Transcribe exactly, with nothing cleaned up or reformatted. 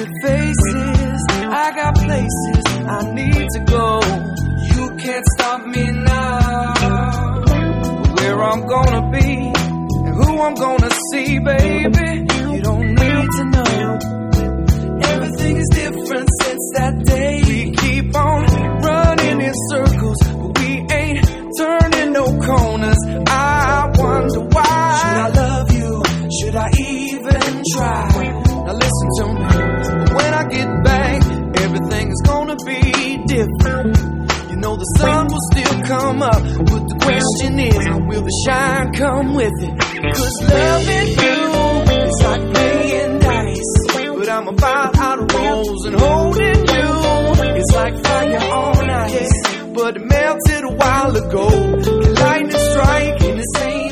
good faces. I got places I need to go. You can't stop me now. Where I'm gonna be and who I'm gonna see, baby, you don't need to know. Everything is different since that day. We keep on running in circles, but we ain't turning no corners. I wonder why. Should I love you? Should I even try? Now listen to me. When I get back, everything is gonna be different. You know the sun will still come up, but the question is, will the shine come with it? Cause loving you is like playing dice, but I'm about out of rolls, and holding you is like fire on ice, but it melted a while ago. Lightning strike and the same